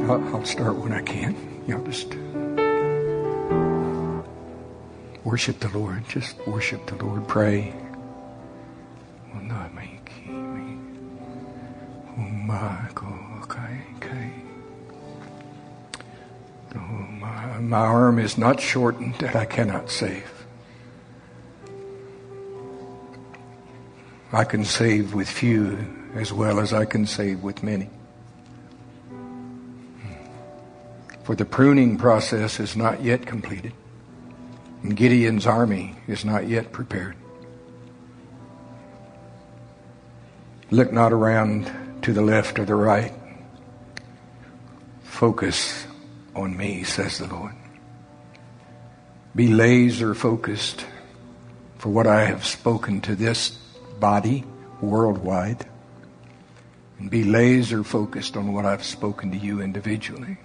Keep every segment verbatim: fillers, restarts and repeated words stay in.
I'll, I'll start when I can. Y'all just worship the Lord. Just worship the Lord. Pray. My arm is not shortened that I cannot save. I can save with few as well as I can save with many. For the pruning process is not yet completed. And Gideon's army is not yet prepared. Look not around to the left or the right. Focus on me, says the Lord. Be laser focused for what I have spoken to this body worldwide. And be laser focused on what I've spoken to you individually.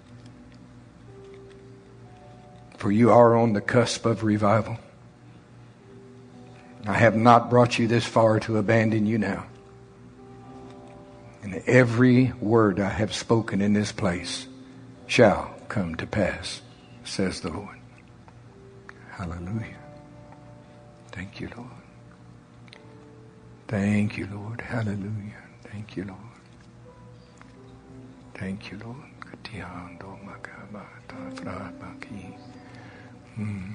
For you are on the cusp of revival. I have not brought you this far to abandon you now. And every word I have spoken in this place shall come to pass, says the Lord. Hallelujah. Thank you, Lord. Thank you, Lord. Hallelujah. Thank you, Lord. Thank you, Lord. Hmm.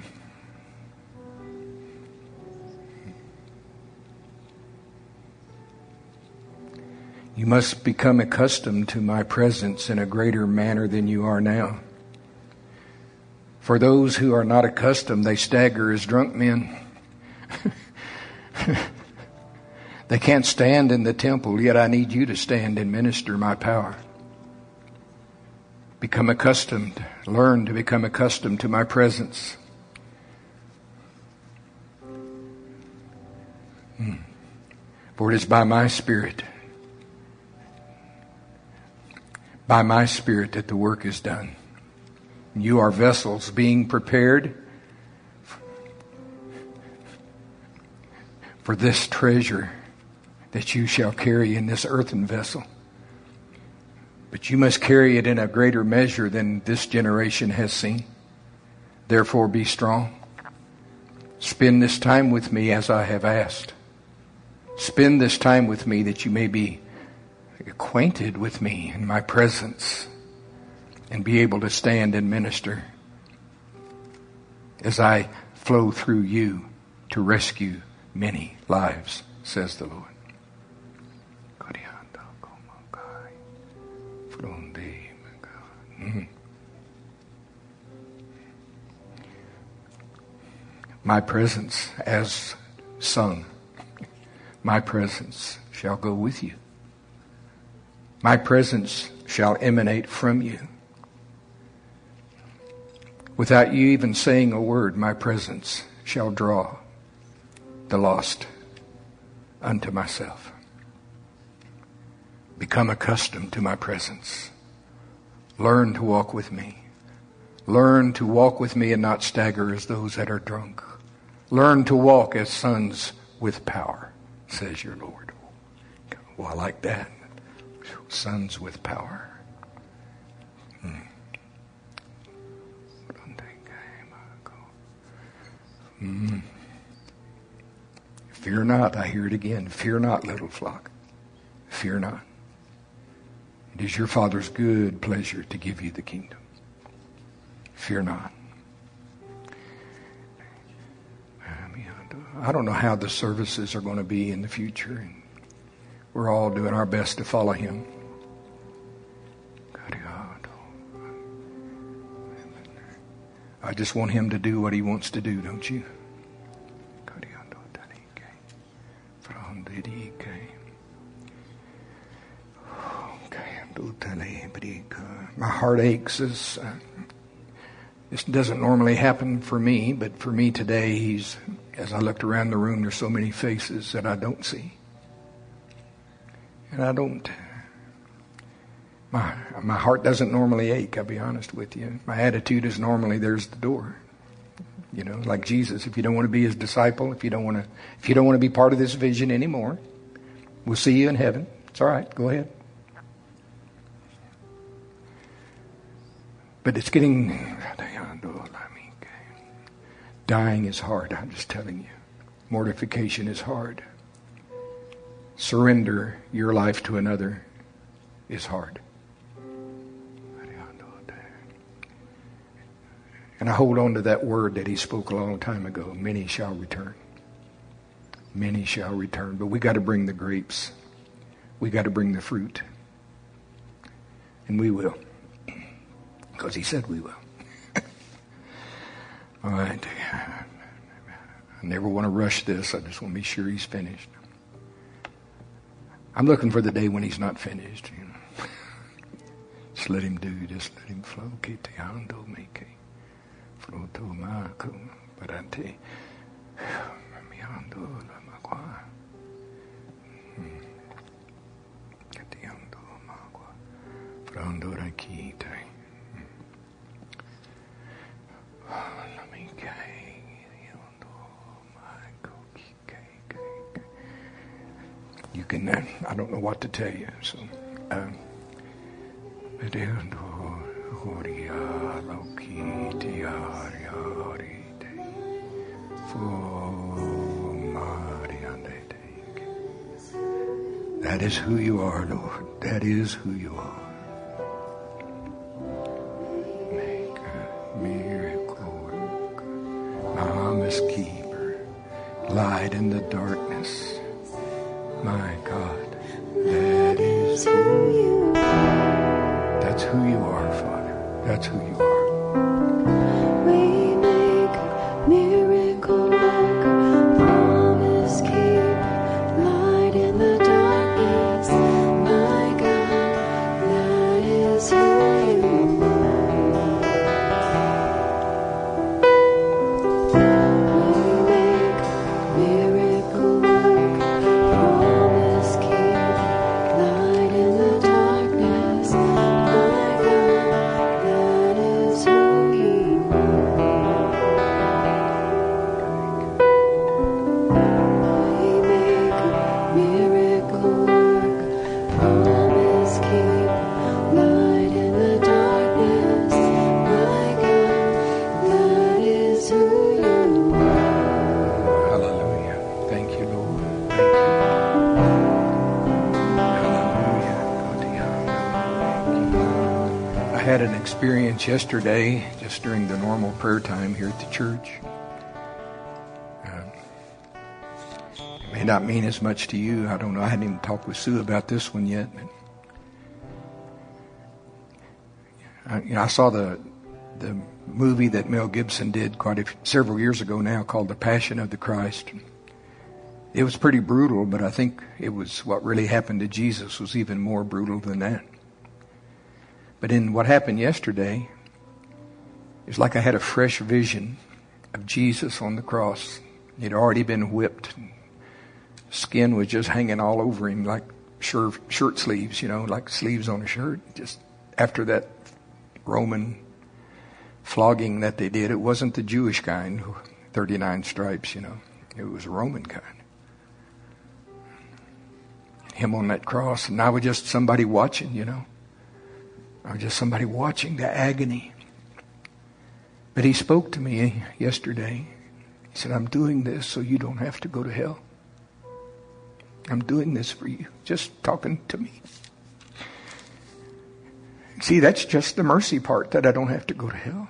You must become accustomed to my presence in a greater manner than you are now. For those who are not accustomed, they stagger as drunk men. They can't stand in the temple, yet I need you to stand and minister my power. Become accustomed, learn to become accustomed to my presence. Hmm. For it is by my Spirit, by my Spirit that the work is done. You are vessels being prepared for this treasure that you shall carry in this earthen vessel. But you must carry it in a greater measure than this generation has seen. Therefore be strong. Spend this time with me as I have asked. Spend this time with me that you may be acquainted with me in my presence and be able to stand and minister as I flow through you to rescue many lives, says the Lord. Mm. My presence, as sung, my presence shall go with you. My presence shall emanate from you. Without you even saying a word, my presence shall draw the lost unto myself. Become accustomed to my presence. Learn to walk with me. Learn to walk with me and not stagger as those that are drunk. Learn to walk as sons with power, says your Lord. Well, I like that. Sons with power. Hmm. Hmm. Fear not, I hear it again. Fear not, little flock. Fear not. It is your Father's good pleasure to give you the kingdom. Fear not. I don't know how the services are going to be in the future. And we're all doing our best to follow Him. I just want Him to do what He wants to do, don't you? My heart aches. As, uh, this doesn't normally happen for me, but for me today, He's, as I looked around the room, there's so many faces that I don't see. And I don't, my, my heart doesn't normally ache, I'll be honest with you. My attitude is normally, there's the door. You know, like Jesus, if you don't want to be His disciple, if you don't want to, if you don't want to be part of this vision anymore, we'll see you in heaven. It's all right, go ahead. But it's getting, dying is hard, I'm just telling you. Mortification is hard. Surrender your life to another is hard. And I hold on to that word that he spoke a long time ago. Many shall return. Many shall return. But we got to bring the grapes. We got to bring the fruit. And we will. Because he said we will. All right. I never want to rush this. I just want to be sure he's finished. I'm looking for the day when he's not finished. You know. Just let him do. Just let him flow. Fruto Marco, Parante, Miando la Magua, Catiando Magua, Frondora Kite, Lamikai, Marco, you can, uh, I don't know what to tell you, so, um, that is who you are, Lord. That is who you are. Make a miracle work. Promise keeper. Light in the darkness. My God. That is who you are. That's who you are, Father. That's who you are. We make miracle work, promise keep, light in the darkness. My God, that is who you are. We make miracle work, promise keep, light in the darkness. My God, that is who you are. We make miracle work, promise keep, light in the darkness. My God, that is who you are. Hallelujah. Thank you, Lord. Thank you. Hallelujah. I had an experience yesterday, just during the normal prayer time here at the church. Um, it may not mean as much to you. I don't know. I hadn't even talked with Sue about this one yet. But I, you know, I saw the the movie that Mel Gibson did quite a, several years ago now, called The Passion of the Christ. It was pretty brutal, but I think it was what really happened to Jesus was even more brutal than that. But in what happened yesterday, it was like I had a fresh vision of Jesus on the cross. He'd already been whipped. Skin was just hanging all over him like shirt, shirt sleeves, you know, like sleeves on a shirt. Just after that Roman flogging that they did, it wasn't the Jewish kind, thirty-nine stripes, you know. It was a Roman kind. Him on that cross, and I was just somebody watching, you know. I was just somebody watching the agony. But he spoke to me yesterday. He said, I'm doing this so you don't have to go to hell. I'm doing this for you. Just talking to me. See, that's just the mercy part, that I don't have to go to hell.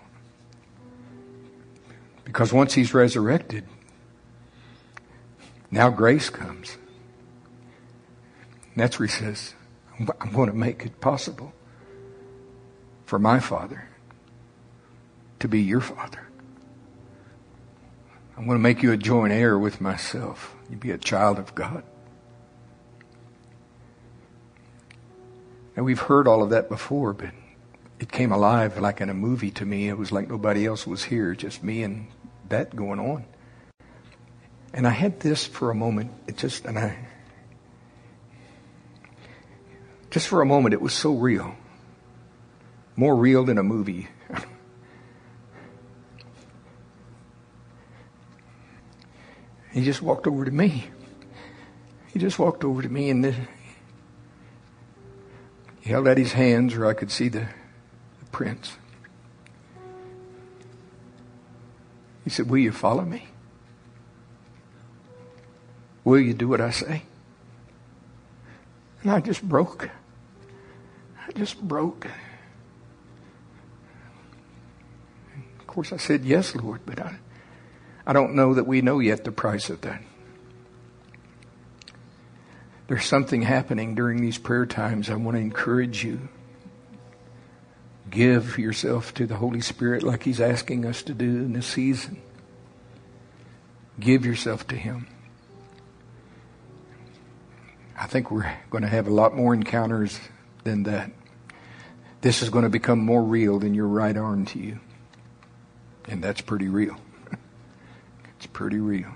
Because once he's resurrected, now grace comes. And that's where he says, I'm going to make it possible for my Father to be your Father. I'm going to make you a joint heir with myself. You be a child of God. And we've heard all of that before, but it came alive like in a movie to me. It was like nobody else was here, just me and that going on. And I had this for a moment. It just, and I, just for a moment, it was so real. More real than a movie. He just walked over to me. He just walked over to me and then he held out his hands where I could see the, the prints. He said, will you follow me? Will you do what I say? And I just broke. I just broke. Of course, I said, yes, Lord, but I, I don't know that we know yet the price of that. There's something happening during these prayer times. I want to encourage you. Give yourself to the Holy Spirit like He's asking us to do in this season. Give yourself to Him. I think we're going to have a lot more encounters than that. This is going to become more real than your right arm to you. And that's pretty real. It's pretty real.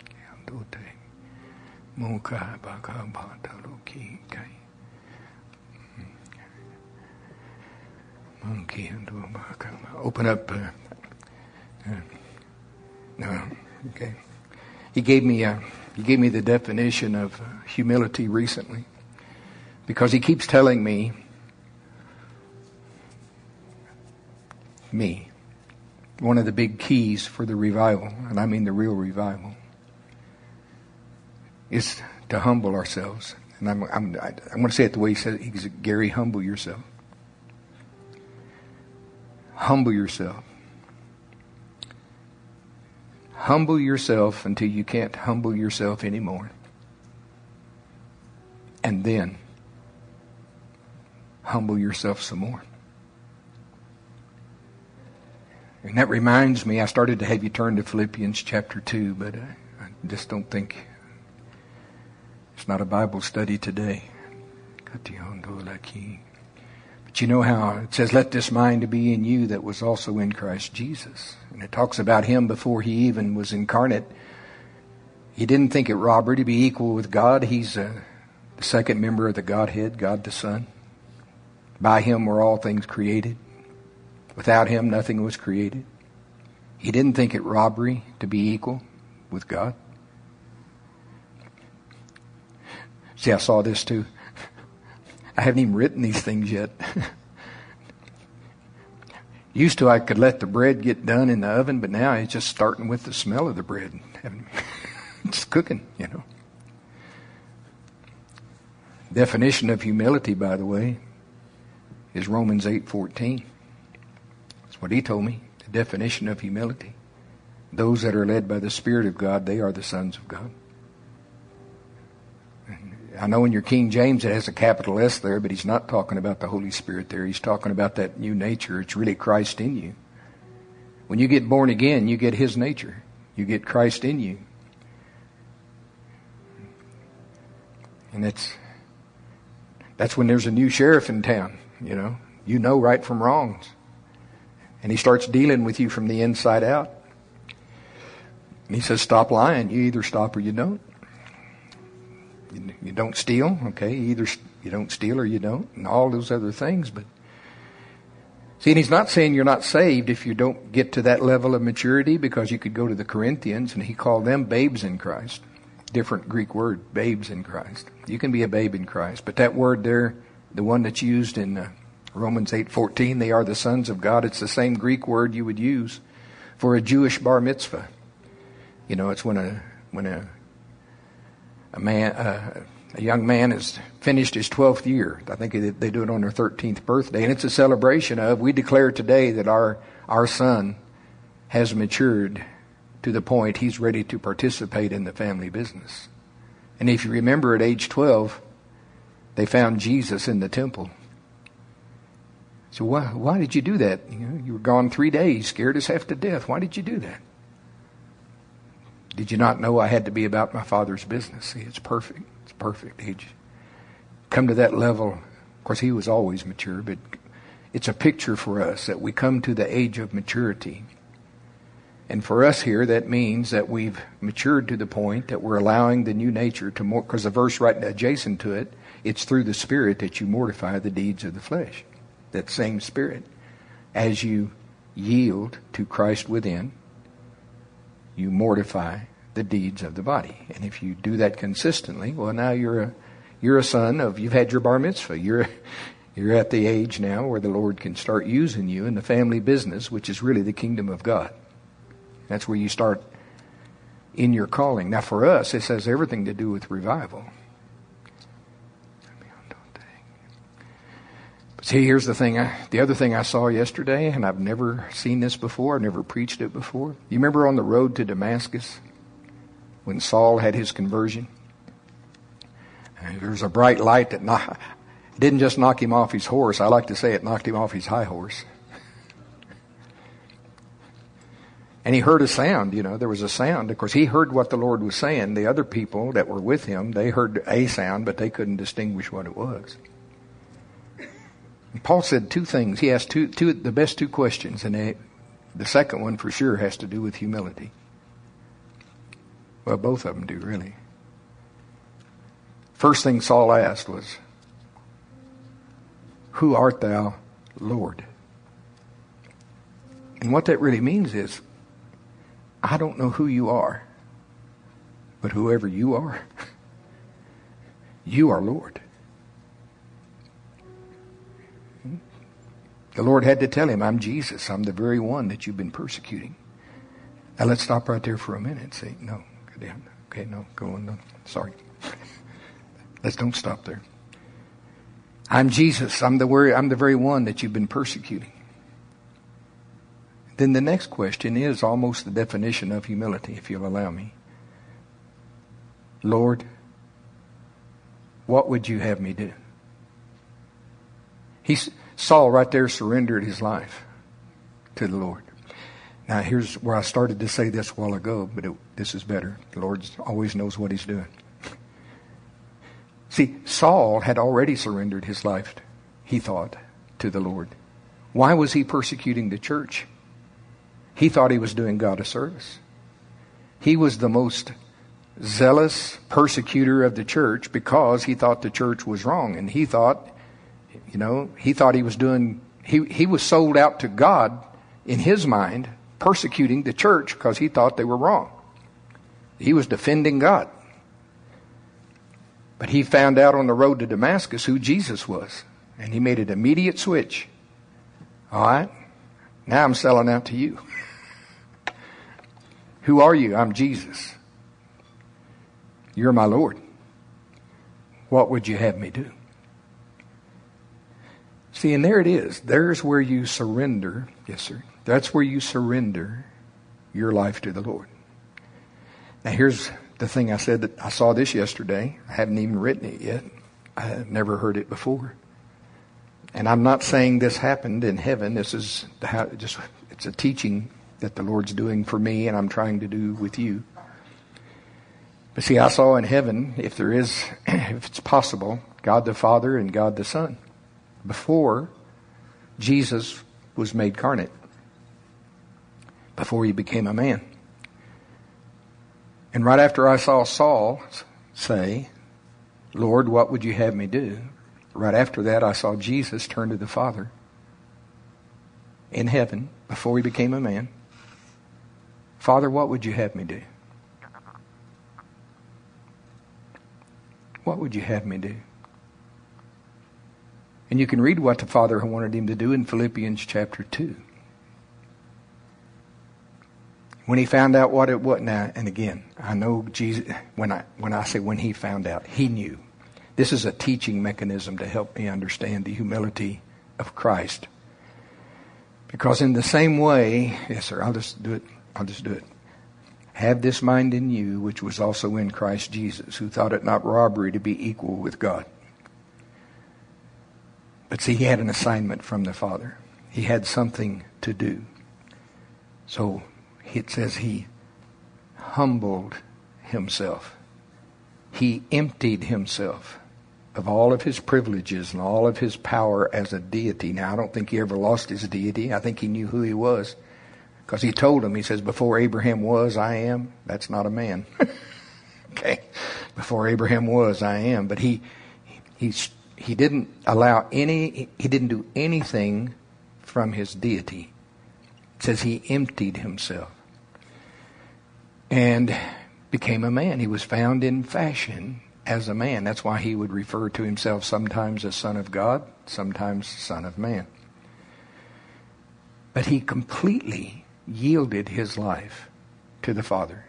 Open up. Uh, uh, no, okay. He gave me a. He gave me the definition of humility recently, because he keeps telling me, me, one of the big keys for the revival, and I mean the real revival, is to humble ourselves. And I'm, I'm, I, I'm going to say it the way he said it. He said, Gary, humble yourself. Humble yourself. Humble yourself until you can't humble yourself anymore. And then humble yourself some more. And that reminds me, I started to have you turn to Philippians chapter two, but I, I just don't think, it's not a Bible study today. But you know how it says, let this mind be in you that was also in Christ Jesus. And it talks about Him before He even was incarnate. He didn't think it robbery to be equal with God. He's uh, the second member of the Godhead, God the Son. By Him were all things created. Without Him, nothing was created. He didn't think it robbery to be equal with God. See, I saw this too. I haven't even written these things yet. Used to, I could let the bread get done in the oven, but now it's just starting with the smell of the bread. It's cooking, you know. Definition of humility, by the way, is Romans eight fourteen. That's what he told me. The definition of humility. Those that are led by the Spirit of God, they are the sons of God. I know in your King James it has a capital S there, but he's not talking about the Holy Spirit there. He's talking about that new nature. It's really Christ in you. When you get born again, you get His nature. You get Christ in you. And that's, that's when there's a new sheriff in town, you know. You know right from wrongs. And he starts dealing with you from the inside out. And he says, stop lying. You either stop or you don't. You don't steal, okay? Either you don't steal or you don't, and all those other things. But see, and he's not saying you're not saved if you don't get to that level of maturity, because you could go to the Corinthians and he called them babes in Christ. Different Greek word, babes in Christ. You can be a babe in Christ, but that word there, the one that's used in uh, Romans eight fourteen, they are the sons of God. It's the same Greek word you would use for a Jewish bar mitzvah. You know, it's when a when a A man, uh, a young man has finished his twelfth year. I think they do it on their thirteenth birthday, and it's a celebration of, we declare today that our our son has matured to the point he's ready to participate in the family business. And if you remember, at age twelve, they found Jesus in the temple. So why why did you do that? You know, you were gone three days, scared us half to death. Why did you do that? Did you not know I had to be about my Father's business? See, it's perfect. It's perfect. He'd come to that level. Of course, he was always mature, but it's a picture for us that we come to the age of maturity. And for us here, that means that we've matured to the point that we're allowing the new nature to more, because the verse right adjacent to it, it's through the Spirit that you mortify the deeds of the flesh. That same Spirit. As you yield to Christ within, you mortify the deeds of the body. And if you do that consistently, well, now you're a you're a son of, you've had your bar mitzvah. You're you're at the age now where the Lord can start using you in the family business, which is really the kingdom of God. That's where you start in your calling. Now for us, this has everything to do with revival. But see, here's the thing. I, the other thing I saw yesterday, and I've never seen this before, I've never preached it before. You remember on the road to Damascus when Saul had his conversion? And there was a bright light that knocked, didn't just knock him off his horse. I like to say it knocked him off his high horse. And he heard a sound, you know, there was a sound. Of course, he heard what the Lord was saying. The other people that were with him, they heard a sound, but they couldn't distinguish what it was. And Paul said two things. He asked two, two, the best two questions, and they, the second one for sure has to do with humility. Well, both of them do, really. First thing Saul asked was, "Who art thou, Lord?" And what that really means is, I don't know who you are, but whoever you are, you are Lord. The Lord had to tell him, I'm Jesus. I'm the very one that you've been persecuting. Now let's stop right there for a minute and say, no, go down. Okay, no, go on. No, sorry. Let's don't stop there. I'm Jesus. I'm the very, I'm the very one that you've been persecuting. Then the next question is almost the definition of humility, if you'll allow me. Lord, what would you have me do? He's, Saul right there surrendered his life to the Lord. Now here's where I started to say this a while ago, but it, this is better. The Lord always knows what he's doing. See, Saul had already surrendered his life, he thought, to the Lord. Why was he persecuting the church? He thought he was doing God a service. He was the most zealous persecutor of the church because he thought the church was wrong. And he thought, you know, he thought he was doing, he, he was sold out to God in his mind, persecuting the church because he thought they were wrong. He was defending God. But he found out on the road to Damascus who Jesus was. And he made an immediate switch. All right, now I'm selling out to you. Who are you? I'm Jesus. You're my Lord. What would you have me do? See, and there it is. There's where you surrender. Yes, sir. That's where you surrender your life to the Lord. Now, here's the thing I said that I saw this yesterday. I haven't even written it yet. I have never heard it before. And I'm not saying this happened in heaven. This is how, just it's a teaching that the Lord's doing for me and I'm trying to do with you. But see, I saw in heaven, if there is, if it's possible, God the Father and God the Son, before Jesus was made carnate, before he became a man. And right after I saw Saul say, Lord, what would you have me do? Right after that, I saw Jesus turn to the Father in heaven before he became a man. Father, what would you have me do? What would you have me do? And you can read what the Father wanted him to do in Philippians chapter two. When he found out what it was, now, and again, I know Jesus, when I, when I say when he found out, he knew. This is a teaching mechanism to help me understand the humility of Christ. Because in the same way, yes sir, I'll just do it, I'll just do it. Have this mind in you, which was also in Christ Jesus, who thought it not robbery to be equal with God. But see, he had an assignment from the Father. He had something to do. So it says he humbled himself. He emptied himself of all of his privileges and all of his power as a deity. Now, I don't think he ever lost his deity. I think he knew who he was. Because he told him, he says, before Abraham was, I am. That's not a man. Okay. Before Abraham was, I am. But he, he, he didn't allow any, he didn't do anything from his deity. It says he emptied himself and became a man. He was found in fashion as a man. That's why he would refer to himself sometimes as Son of God, sometimes Son of Man. But he completely yielded his life to the Father.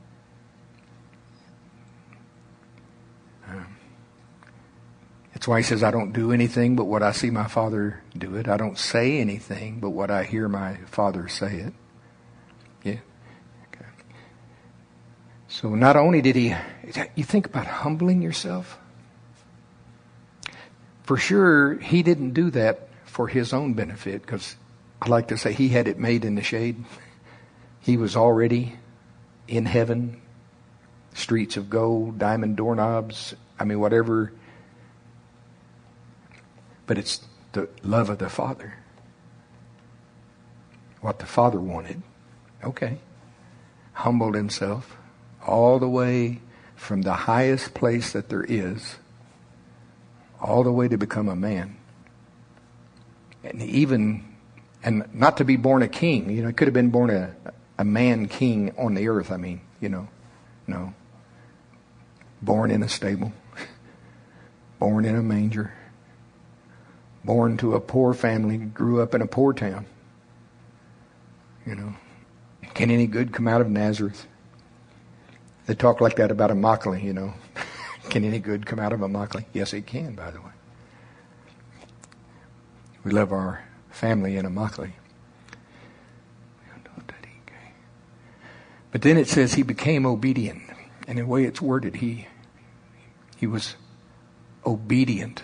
Um, that's why he says, I don't do anything but what I see my Father do it. I don't say anything but what I hear my Father say it. Yeah. Okay. So not only did he, you think about humbling yourself. For sure, he didn't do that for his own benefit, because I like to say he had it made in the shade. He was already in heaven, streets of gold, diamond doorknobs, I mean, whatever. But it's the love of the Father. What the Father wanted. Okay. Humbled himself all the way from the highest place that there is, all the way to become a man. And even, and not to be born a king. You know, he could have been born a, a man king on the earth, I mean, you know. No. Born in a stable. Born in a manger. Born to a poor family. Grew up in a poor town. You know. Can any good come out of Nazareth? They talk like that about Immokalee, you know. Can any good come out of Immokalee? Yes, it can, by the way. We love our family in Immokalee. But then it says he became obedient. And the way it's worded, he, he was obedient.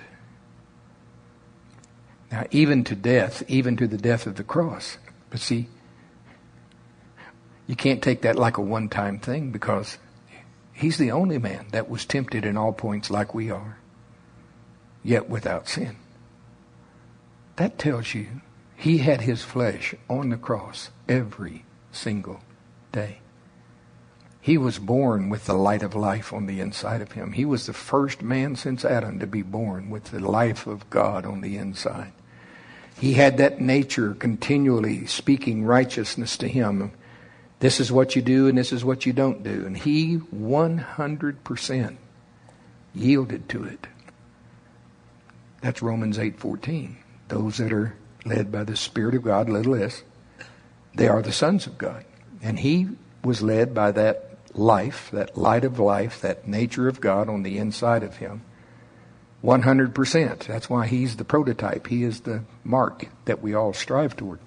Now, even to death, even to the death of the cross. But see, you can't take that like a one-time thing, because he's the only man that was tempted in all points like we are, yet without sin. That tells you he had his flesh on the cross every single day. He was born with the light of life on the inside of him. He was the first man since Adam to be born with the life of God on the inside. He had that nature continually speaking righteousness to him. This is what you do and this is what you don't do. And he one hundred percent yielded to it. That's Romans eight fourteen. Those that are led by the Spirit of God, little s, they are the sons of God. And he was led by that life, that light of life, that nature of God on the inside of him. one hundred percent. That's why he's the prototype. He is the mark that we all strive toward.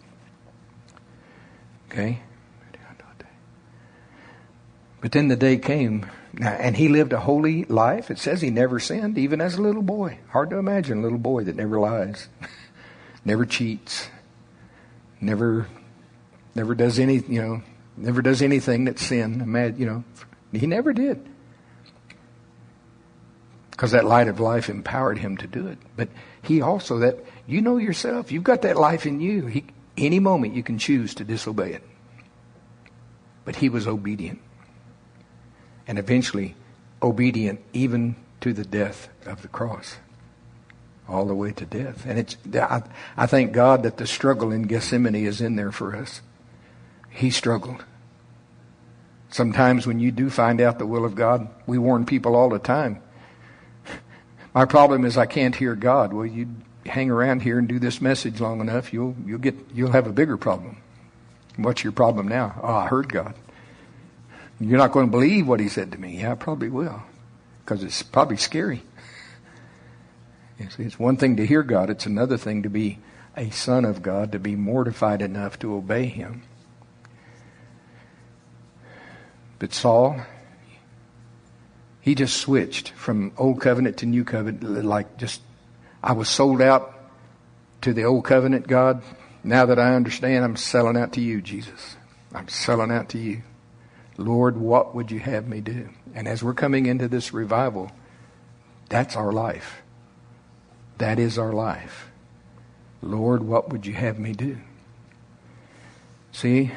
Okay? But then the day came, and he lived a holy life. It says he never sinned, even as a little boy. Hard to imagine a little boy that never lies, never cheats, never, never does any, you know, never does anything that's sin. You know, he never did, because that light of life empowered him to do it. But he also, that you know yourself, you've got that life in you. He, any moment you can choose to disobey it. But he was obedient. And eventually obedient even to the death of the cross. All the way to death. And it's I, I thank God that the struggle in Gethsemane is in there for us. He struggled. Sometimes when you do find out the will of God, we warn people all the time. My problem is I can't hear God. Well, you hang around here and do this message long enough, you'll you'll get you'll have a bigger problem. What's your problem now? Oh, I heard God. You're not going to believe what he said to me. Yeah, I probably will. Because it's probably scary. You see, it's one thing to hear God. It's another thing to be a son of God, to be mortified enough to obey him. But Saul, he just switched from old covenant to new covenant. Like just, I was sold out to the old covenant, God. Now that I understand, I'm selling out to you, Jesus. I'm selling out to you. Lord, what would you have me do? And as we're coming into this revival, that's our life. That is our life. Lord, what would you have me do? See,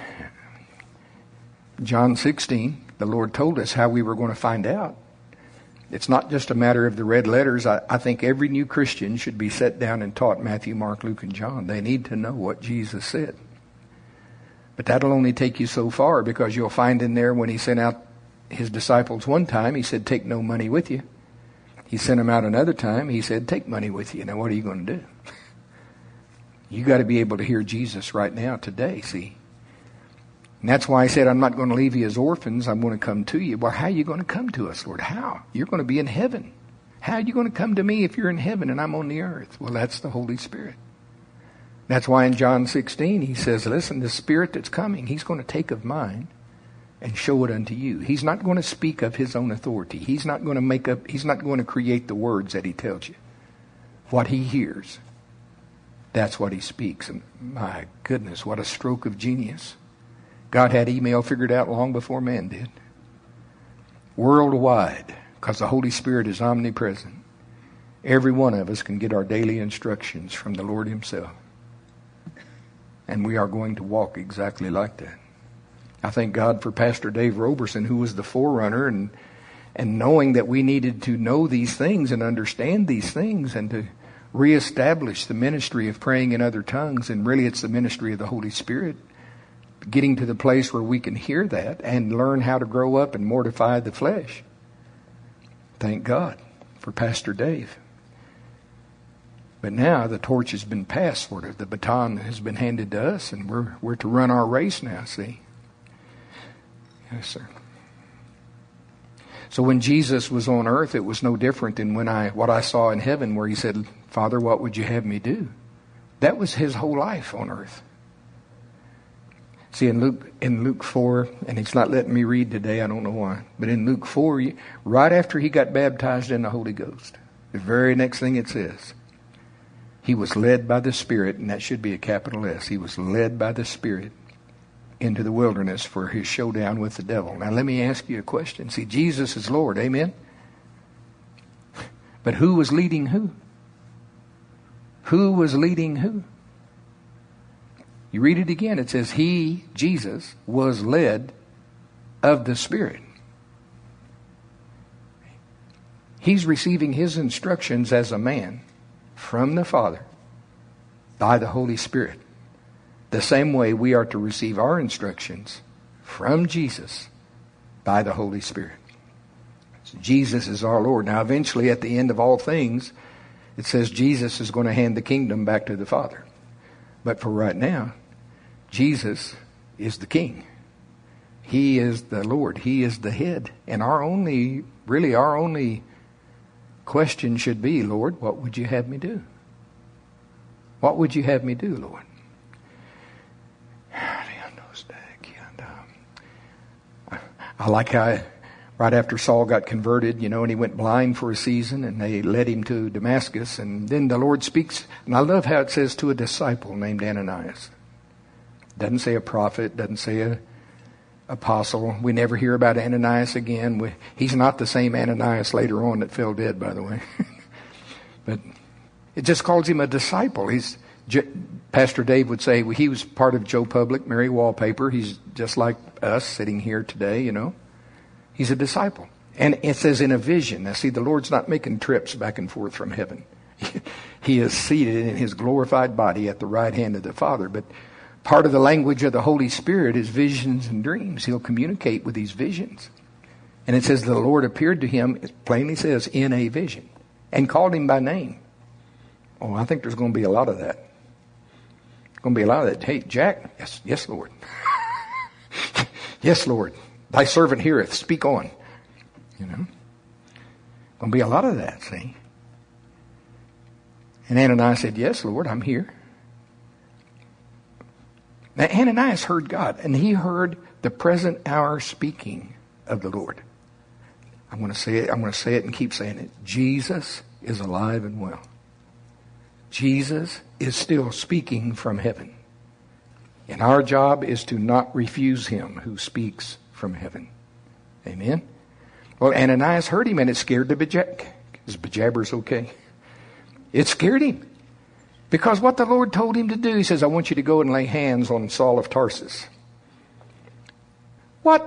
John sixteen, the Lord told us how we were going to find out. It's not just a matter of the red letters. I, I think every new Christian should be set down and taught Matthew, Mark, Luke, and John. They need to know what Jesus said. But that'll only take you so far, because you'll find in there when he sent out his disciples one time, he said, take no money with you. He sent them out another time, he said, take money with you. Now what are you going to do? You got to be able to hear Jesus right now, today, see. And that's why I said, I'm not going to leave you as orphans. I'm going to come to you. Well, how are you going to come to us, Lord? How? You're going to be in heaven. How are you going to come to me if you're in heaven and I'm on the earth? Well, that's the Holy Spirit. That's why in John sixteen, he says, listen, the Spirit that's coming, he's going to take of mine and show it unto you. He's not going to speak of his own authority. He's not going to make up, he's not going to create the words that he tells you. What he hears, that's what he speaks. And my goodness, what a stroke of genius. God had email figured out long before man did. Worldwide, because the Holy Spirit is omnipresent. Every one of us can get our daily instructions from the Lord himself. And we are going to walk exactly like that. I thank God for Pastor Dave Roberson, who was the forerunner, and and knowing that we needed to know these things and understand these things and to reestablish the ministry of praying in other tongues. And really it's the ministry of the Holy Spirit. Getting to the place where we can hear that and learn how to grow up and mortify the flesh. Thank God for Pastor Dave. But now the torch has been passed, sort of. The baton has been handed to us, and we're we're to run our race now, see? Yes, sir. So when Jesus was on earth, it was no different than when I what I saw in heaven, where he said, Father, what would you have me do? That was his whole life on earth. See, in Luke in Luke four, and he's not letting me read today, I don't know why, but in Luke four, right after he got baptized in the Holy Ghost, the very next thing it says, he was led by the Spirit, and that should be a capital S. He was led by the Spirit into the wilderness for his showdown with the devil. Now let me ask you a question. See, Jesus is Lord, amen? But who was leading who? Who was leading who? You read it again. It says he, Jesus, was led of the Spirit. He's receiving his instructions as a man from the Father by the Holy Spirit. The same way we are to receive our instructions from Jesus by the Holy Spirit. So Jesus is our Lord. Now eventually at the end of all things, it says Jesus is going to hand the kingdom back to the Father. But for right now, Jesus is the King. He is the Lord. He is the head. And our only, really our only question should be, Lord, what would you have me do? What would you have me do, Lord? I like how right after Saul got converted, you know, and he went blind for a season, and they led him to Damascus, and then the Lord speaks, and I love how it says to a disciple named Ananias. Doesn't say a prophet, doesn't say a apostle. We never hear about Ananias again. We, he's not the same Ananias later on that fell dead, by the way. But it just calls him a disciple. He's J- Pastor Dave would say, well, he was part of Joe Public, Mary Wallpaper. He's just like us sitting here today, you know. He's a disciple. And it says in a vision. Now see, the Lord's not making trips back and forth from heaven. He is seated in his glorified body at the right hand of the Father. But part of the language of the Holy Spirit is visions and dreams. He'll communicate with these visions. And it says the Lord appeared to him, it plainly says, in a vision, and called him by name. Oh, I think there's going to be a lot of that. Going to be a lot of that. Hey, Jack. Yes, yes, Lord. Yes, Lord. Thy servant heareth. Speak on. You know. Going to be a lot of that, see. And Ananias said, yes, Lord, I'm here. Now, Ananias heard God, and he heard the present hour speaking of the Lord. I'm going to say it. I'm going to say it and keep saying it. Jesus is alive and well. Jesus is still speaking from heaven. And our job is to not refuse him who speaks from heaven. Amen? Well, Ananias heard him, and it scared the bejab. Is bejabbers okay? It scared him. Because what the Lord told him to do, he says, I want you to go and lay hands on Saul of Tarsus. What?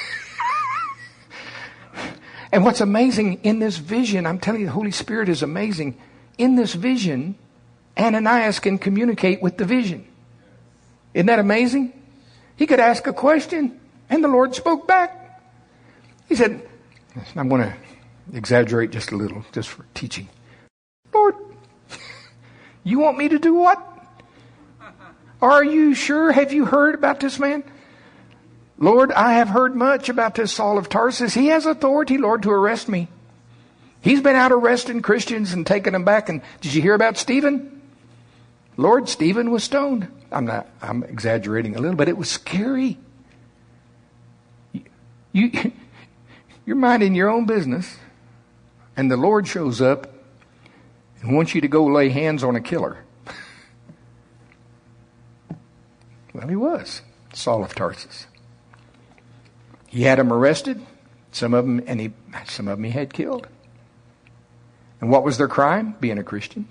And what's amazing in this vision, I'm telling you, the Holy Spirit is amazing. In this vision, Ananias can communicate with the vision. Isn't that amazing? He could ask a question, and the Lord spoke back. He said, I'm going to exaggerate just a little, just for teaching. Lord, you want me to do what? Are you sure? Have you heard about this man? Lord, I have heard much about this Saul of Tarsus. He has authority, Lord, to arrest me. He's been out arresting Christians and taking them back. And did you hear about Stephen? Lord, Stephen was stoned. I'm not, I'm exaggerating a little, but it was scary. You, you, you're minding your own business, and the Lord shows up and wants you to go lay hands on a killer. Well, he was Saul of Tarsus. He had him arrested. Some of them, and he, some of them he had killed. And what was their crime? Being a Christian.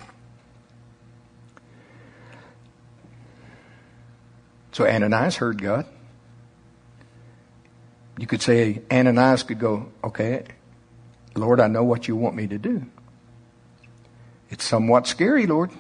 So Ananias heard God. You could say Ananias could go, okay, Lord, I know what you want me to do. It's somewhat scary, Lord.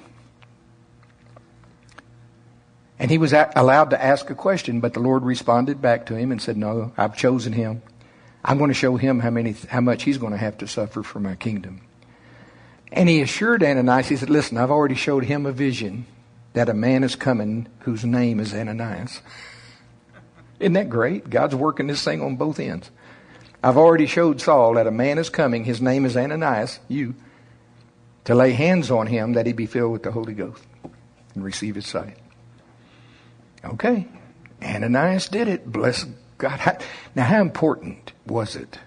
And he was allowed to ask a question, but the Lord responded back to him and said, no, I've chosen him. I'm going to show him how many, how much he's going to have to suffer for my kingdom. And he assured Ananias, he said, listen, I've already showed him a vision that a man is coming whose name is Ananias. Isn't that great? God's working this thing on both ends. I've already showed Saul that a man is coming, his name is Ananias, you, to lay hands on him that he be filled with the Holy Ghost and receive his sight. Okay, Ananias did it. Bless God. Now, how important was it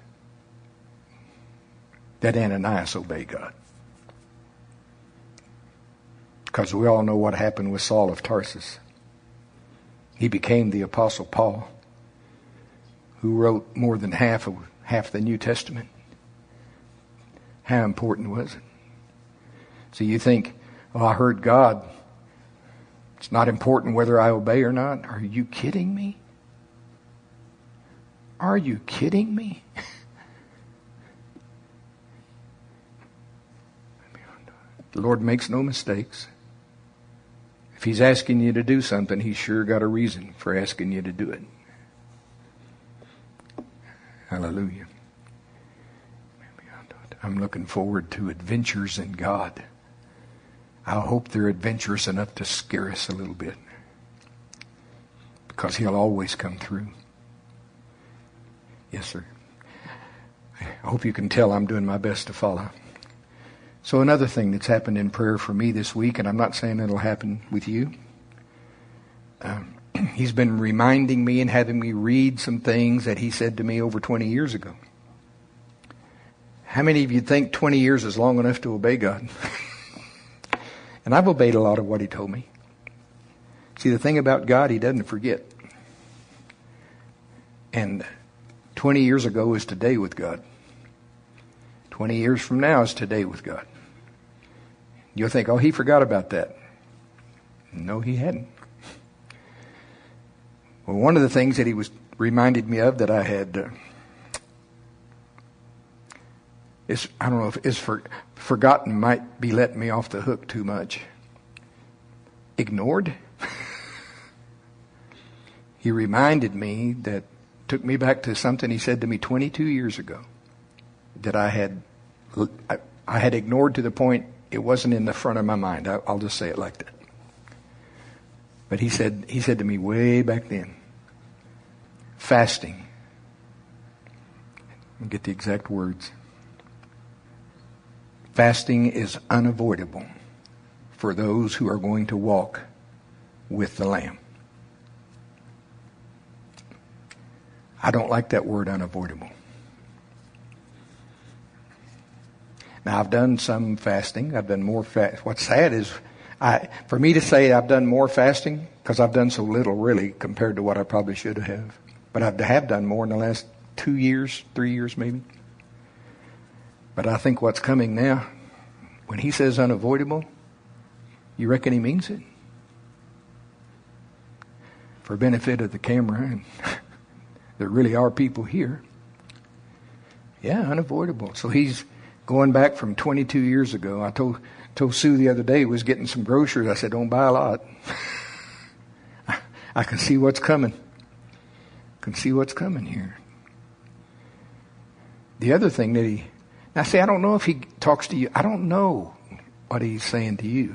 that Ananias obeyed God? Because we all know what happened with Saul of Tarsus. He became the Apostle Paul, who wrote more than half of half the New Testament. How important was it? So you think, oh, I heard God. It's not important whether I obey or not. Are you kidding me? Are you kidding me? The Lord makes no mistakes. If He's asking you to do something, He's sure got a reason for asking you to do it. Hallelujah. I'm looking forward to adventures in God. I hope they're adventurous enough to scare us a little bit, because He'll always come through. Yes, sir. I hope you can tell I'm doing my best to follow. So another thing that's happened in prayer for me this week, and I'm not saying it'll happen with you, um, He's been reminding me and having me read some things that He said to me over twenty years ago. How many of you think twenty years is long enough to obey God? And I've obeyed a lot of what He told me. See, the thing about God, He doesn't forget. And twenty years ago is today with God. twenty years from now is today with God. You'll think, oh, He forgot about that. No, He hadn't. Well, one of the things that He was reminded me of that I had, uh, is, I don't know if is for, forgotten might be letting me off the hook too much. Ignored. He reminded me that, took me back to something He said to me twenty-two years ago, that I had, I, I had ignored to the point it wasn't in the front of my mind. I, I'll just say it like that. But he said, he said to me way back then, fasting. I'll get the exact words. Fasting is unavoidable for those who are going to walk with the Lamb. I don't like that word, unavoidable. Now, I've done some fasting. I've done more fast. What's sad is, I, for me to say I've done more fasting, because I've done so little really compared to what I probably should have. But I have done more in the last two years, three years maybe. But I think what's coming now, when He says unavoidable, you reckon He means it? For benefit of the camera, and there really are people here. Yeah, unavoidable. So He's going back from twenty-two years ago. I told told Sue the other day, he was getting some groceries. I said, don't buy a lot. I, I can see what's coming. Can see what's coming here. The other thing that He, now see, I don't know if He talks to you. I don't know what He's saying to you.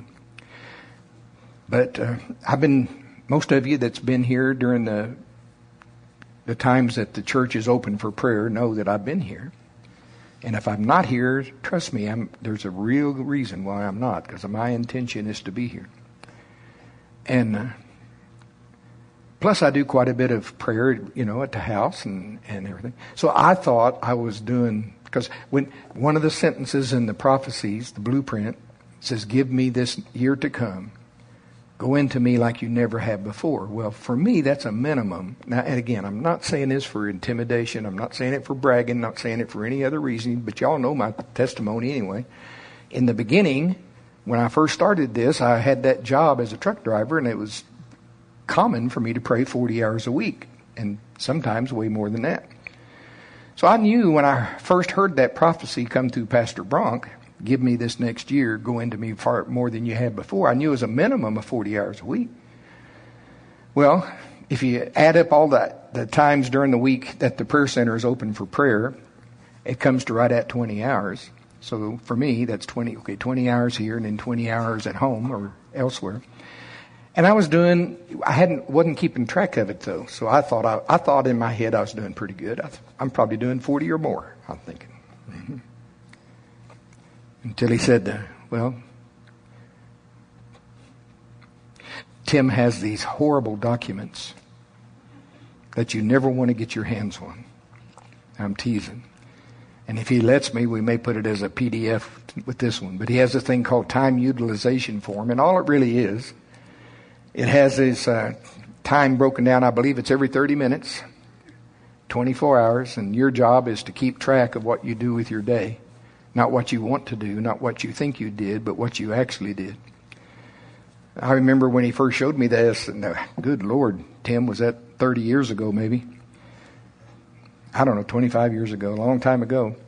But uh, I've been, most of you that's been here during the the times that the church is open for prayer know that I've been here. And if I'm not here, trust me, I'm, there's a real reason why I'm not, because my intention is to be here. And uh, plus I do quite a bit of prayer, you know, at the house and, and everything. So I thought I was doing, because when one of the sentences in the prophecies, the blueprint, says, give me this year to come. Go into me like you never have before. Well, for me, that's a minimum. Now, and again, I'm not saying this for intimidation. I'm not saying it for bragging. Not saying it for any other reason. But y'all know my testimony anyway. In the beginning, when I first started this, I had that job as a truck driver, and it was common for me to pray forty hours a week, and sometimes way more than that. So I knew when I first heard that prophecy come through Pastor Bronk, give me this next year, go into me far more than you had before. I knew it was a minimum of forty hours a week. Well, if you add up all that, the times during the week that the prayer center is open for prayer, it comes to right at twenty hours. So for me, that's twenty, okay, twenty hours here and then twenty hours at home or elsewhere. And I was doing, I hadn't, wasn't keeping track of it though. So I thought, I, I thought in my head I was doing pretty good. I th- I'm probably doing forty or more, I'm thinking. Mm-hmm. Until he said, uh, well, Tim has these horrible documents that you never want to get your hands on. I'm teasing. And if he lets me, we may put it as a P D F with this one. But he has a thing called time utilization form. And all it really is, it has this uh, time broken down. I believe it's every thirty minutes, twenty-four hours. And your job is to keep track of what you do with your day. Not what you want to do, not what you think you did, but what you actually did. I remember when he first showed me this, and uh, good Lord, Tim, was that thirty years ago maybe? I don't know, twenty-five years ago, a long time ago.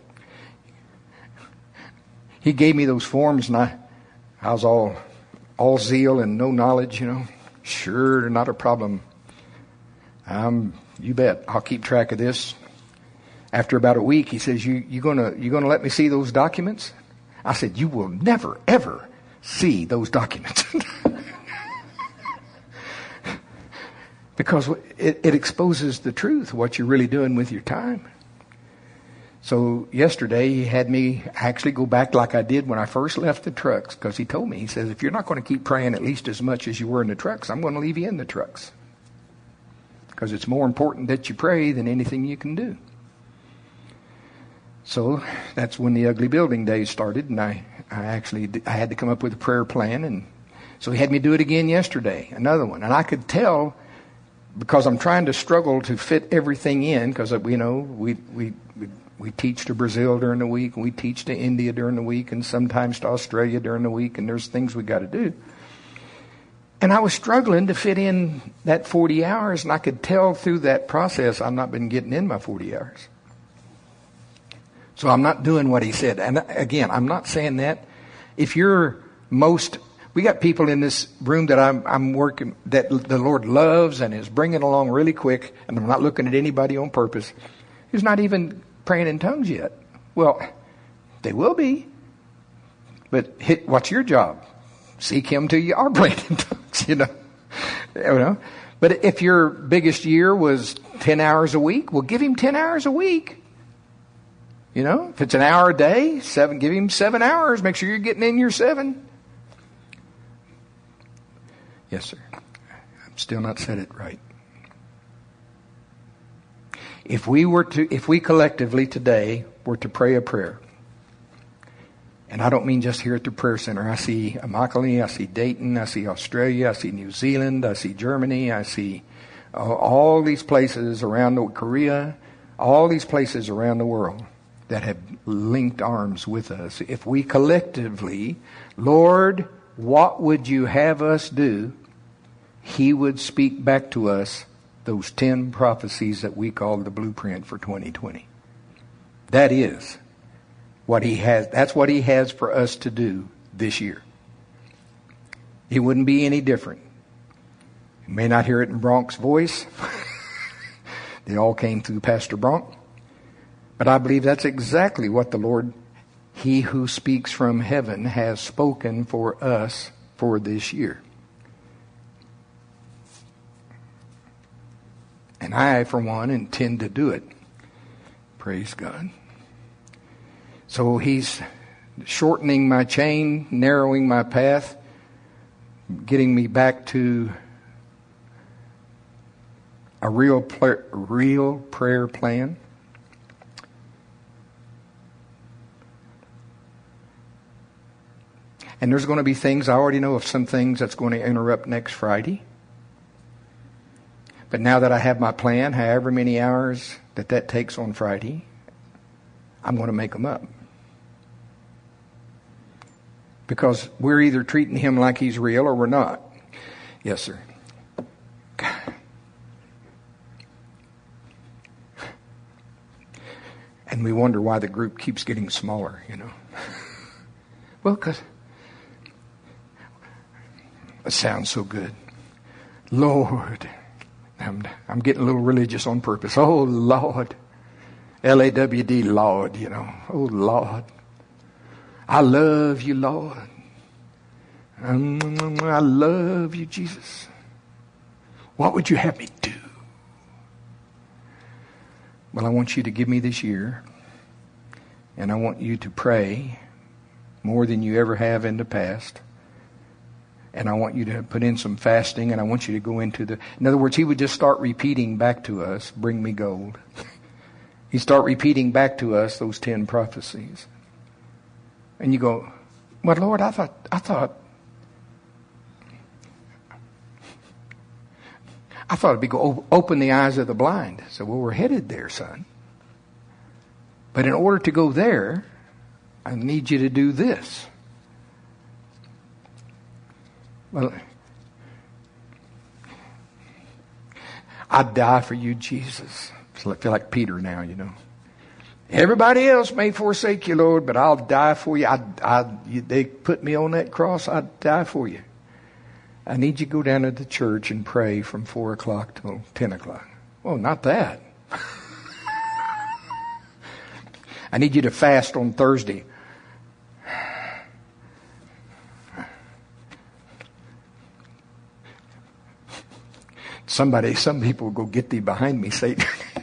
He gave me those forms, and I, I was all, all zeal and no knowledge, you know. Sure, not a problem. Um, you bet, I'll keep track of this. After about a week, he says, you, you gonna, you gonna let me see those documents? I said, you will never, ever see those documents. Because it, it exposes the truth, what you're really doing with your time. So yesterday, he had me actually go back like I did when I first left the trucks, because he told me, he says, if you're not going to keep praying at least as much as you were in the trucks, I'm going to leave you in the trucks. Because it's more important that you pray than anything you can do. So that's when the ugly building days started, and I, I actually I had to come up with a prayer plan, and so he had me do it again yesterday, another one. And I could tell, because I'm trying to struggle to fit everything in, because you know we we we teach to Brazil during the week, and we teach to India during the week, and sometimes to Australia during the week, and there's things we got to do. And I was struggling to fit in that forty hours, and I could tell through that process I've not been getting in my forty hours. So I'm not doing what he said. And again, I'm not saying that. If you're most, we got people in this room that I'm, I'm working, that the Lord loves and is bringing along really quick, and I'm not looking at anybody on purpose, who's not even praying in tongues yet. Well, they will be. But hit, what's your job? Seek him till you are praying in tongues, you know. You know. But if your biggest year was ten hours a week, well, give him ten hours a week. You know, if it's an hour a day, seven, give him seven hours. Make sure you're getting in your seven. Yes, sir. I'm still not said it right. If we were to, if we collectively today were to pray a prayer, and I don't mean just here at the prayer center. I see Immokalee, I see Dayton, I see Australia, I see New Zealand, I see Germany, I see uh, all these places around the, Korea, all these places around the world that have linked arms with us. If we collectively, Lord, what would you have us do? He would speak back to us those ten prophecies that we call the blueprint for twenty twenty. That is what he has. That's what he has for us to do this year. It wouldn't be any different. You may not hear it in Bronk's voice. They all came through Pastor Bronk. But I believe that's exactly what the Lord, He who speaks from heaven, has spoken for us for this year. And I, for one, intend to do it. Praise God. So he's shortening my chain, narrowing my path, getting me back to a real, pl- real prayer plan. And there's going to be things, I already know of some things that's going to interrupt next Friday. But now that I have my plan, however many hours that that takes on Friday, I'm going to make them up. Because we're either treating him like he's real or we're not. Yes, sir. And we wonder why the group keeps getting smaller, you know. Well, because it sounds so good. Lord. I'm, I'm getting a little religious on purpose. Oh, Lord. L A W D, Lord, you know. Oh, Lord. I love you, Lord. Um, I love you, Jesus. What would you have me do? Well, I want you to give me this year, and I want you to pray more than you ever have in the past. And I want you to put in some fasting, and I want you to go into the... In other words, he would just start repeating back to us, bring me gold. He'd start repeating back to us those ten prophecies. And you go, well, Lord, I thought, I thought, I thought it'd be go open the eyes of the blind. So, well, we're headed there, son. But in order to go there, I need you to do this. Well, I'd die for you, Jesus. I feel like Peter now, you know. Everybody else may forsake you, Lord, but I'll die for you. I, I, you they put me on that cross, I'd die for you. I need you to go down to the church and pray from four o'clock till ten o'clock. Well, not that. I need you to fast on Thursday. Somebody, some people go, get thee behind me, Satan.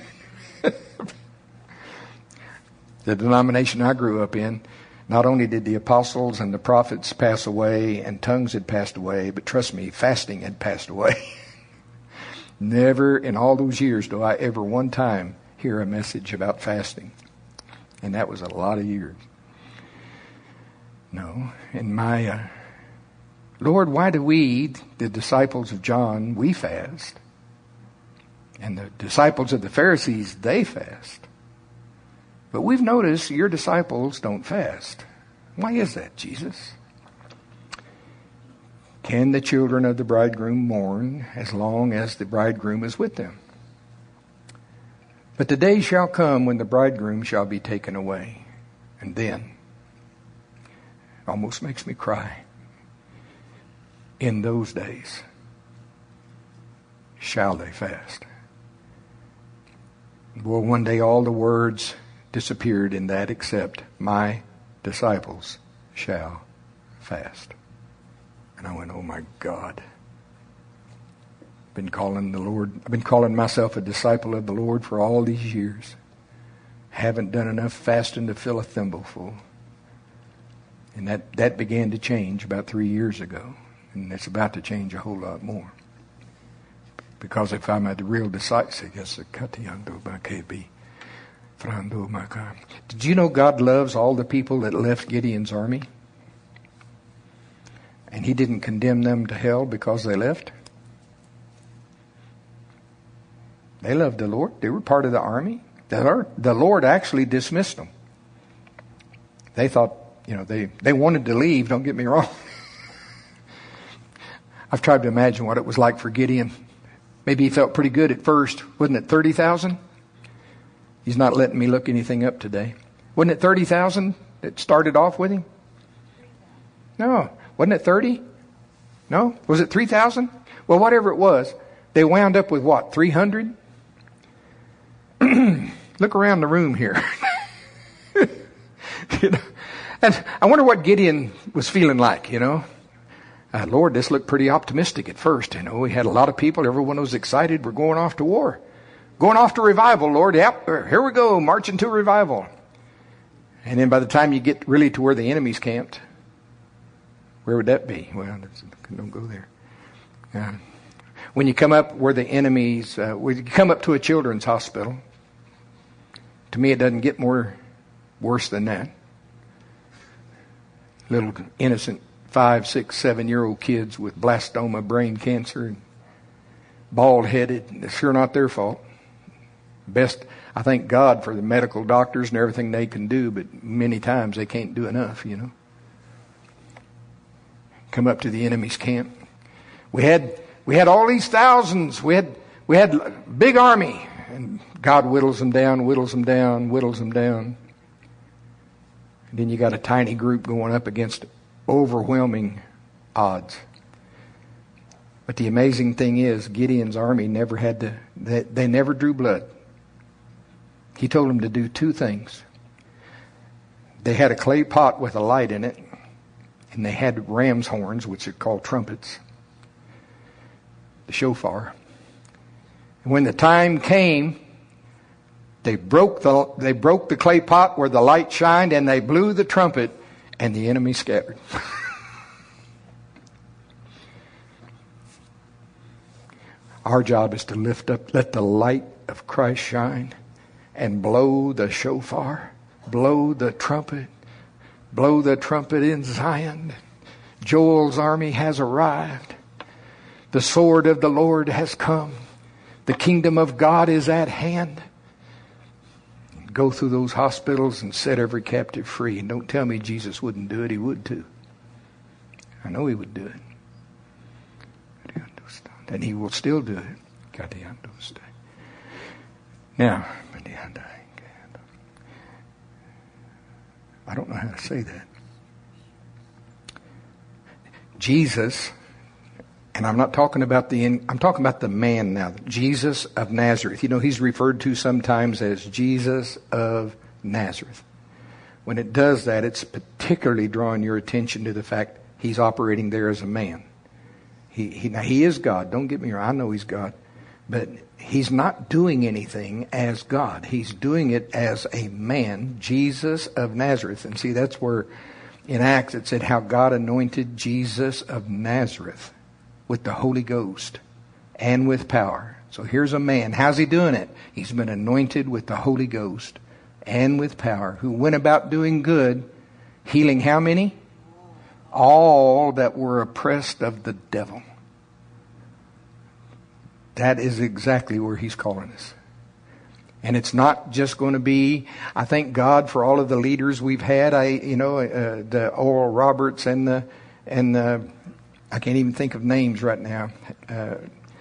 The denomination I grew up in, not only did the apostles and the prophets pass away and tongues had passed away, but trust me, fasting had passed away. Never in all those years do I ever one time hear a message about fasting. And that was a lot of years. No, in my... Uh, Lord, why do we, the disciples of John, we fast? And the disciples of the Pharisees, they fast. But we've noticed your disciples don't fast. Why is that, Jesus? Can the children of the bridegroom mourn as long as the bridegroom is with them? But the day shall come when the bridegroom shall be taken away. And then, it almost makes me cry. In those days, shall they fast? Well, one day all the words disappeared in that except my disciples shall fast. And I went, oh my God. I've been calling the Lord, I've been calling myself a disciple of the Lord for all these years. Haven't done enough fasting to fill a thimbleful. And that, that began to change about three years ago. And it's about to change a whole lot more. Because if I'm a real disciple, did you know God loves all the people that left Gideon's army? And he didn't condemn them to hell because they left? They loved the Lord. They were part of the army. The Lord, the Lord actually dismissed them. They thought, you know, they, they wanted to leave, don't get me wrong. I've tried to imagine what it was like for Gideon. Maybe he felt pretty good at first. Wasn't it thirty thousand? He's not letting me look anything up today. Wasn't it thirty thousand that started off with him? No. Wasn't it thirty? No? Was it three thousand? Well, whatever it was, they wound up with what, three hundred? Look around the room here. You know? And I wonder what Gideon was feeling like, you know. Uh, Lord, this looked pretty optimistic at first. You know, we had a lot of people. Everyone was excited. We're going off to war. Going off to revival, Lord. Yep, here we go, marching to revival. And then by the time you get really to where the enemy's camped, where would that be? Well, don't go there. Uh, when you come up where the enemies, uh, when you come up to a children's hospital, to me it doesn't get more worse than that. Little innocent five, six, seven-year-old kids with blastoma, brain cancer, and bald-headed. It's sure not their fault. Best, I thank God for the medical doctors and everything they can do, but many times they can't do enough, you know. Come up to the enemy's camp. We had we had all these thousands. We had we had a big army, and God whittles them down, whittles them down, whittles them down. And then you got a tiny group going up against overwhelming odds. But the amazing thing is, Gideon's army never had to. They, they never drew blood. He told them to do two things. They had a clay pot with a light in it, and they had ram's horns, which are called trumpets, the shofar. And when the time came, they broke the they broke the clay pot where the light shined, and they blew the trumpet, and the enemy scattered. Our job is to lift up, let the light of Christ shine, and blow the shofar, blow the trumpet, blow the trumpet in Zion. Joel's army has arrived. The sword of the Lord has come. The kingdom of God is at hand. Go through those hospitals and set every captive free. And don't tell me Jesus wouldn't do it. He would too. I know he would do it. And he will still do it. Now, I don't know how to say that. Jesus, and I'm not talking about the, I'm talking about the man now, Jesus of Nazareth. You know, he's referred to sometimes as Jesus of Nazareth. When it does that, it's particularly drawing your attention to the fact he's operating there as a man. He, he, now he is God. Don't get me wrong. I know he's God. But he's not doing anything as God. He's doing it as a man, Jesus of Nazareth. And see, that's where in Acts it said how God anointed Jesus of Nazareth with the Holy Ghost and with power. So here's a man. How's he doing it? He's been anointed with the Holy Ghost and with power, who went about doing good, healing how many? All that were oppressed of the devil. That is exactly where he's calling us. And it's not just going to be, I thank God for all of the leaders we've had. I, you know, uh, the Oral Roberts and the, and the, I can't even think of names right now. Uh,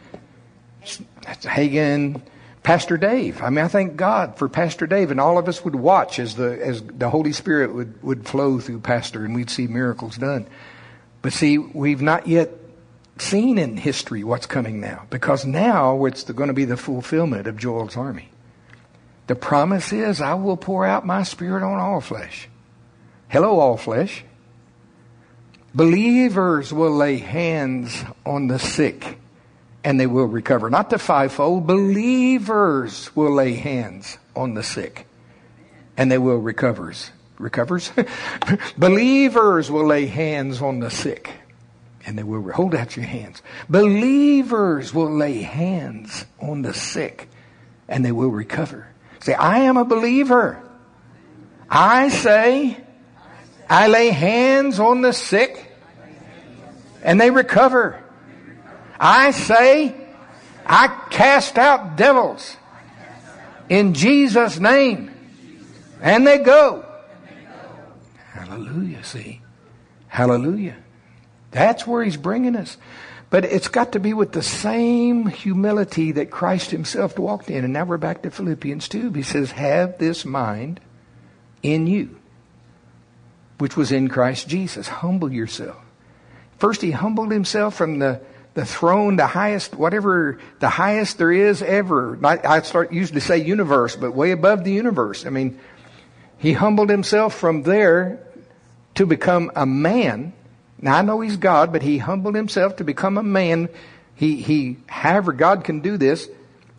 Hagen, Pastor Dave. I mean, I thank God for Pastor Dave, and all of us would watch as the, as the Holy Spirit would, would flow through Pastor, and we'd see miracles done. But see, we've not yet seen in history what's coming now, because now it's going to be the fulfillment of Joel's army. The promise is, I will pour out my Spirit on all flesh. Hello, all flesh. Believers will lay hands on the sick and they will recover. Not the fivefold. Believers will lay hands on the sick and they will recover. Recovers? Believers will lay hands on the sick. And they will, hold out your hands. Believers will lay hands on the sick and they will recover. Say, I am a believer. I say, I lay hands on the sick and they recover. I say, I cast out devils in Jesus' name and they go. Hallelujah, see. Hallelujah. That's where he's bringing us. But it's got to be with the same humility that Christ himself walked in. And now we're back to Philippians two. He says, have this mind in you, which was in Christ Jesus. Humble yourself. First, he humbled himself from the, the throne, the highest, whatever, the highest there is ever. Not, I start usually say universe, but way above the universe. I mean, he humbled himself from there to become a man. Now, I know he's God, but he humbled himself to become a man. He, he, however God can do this,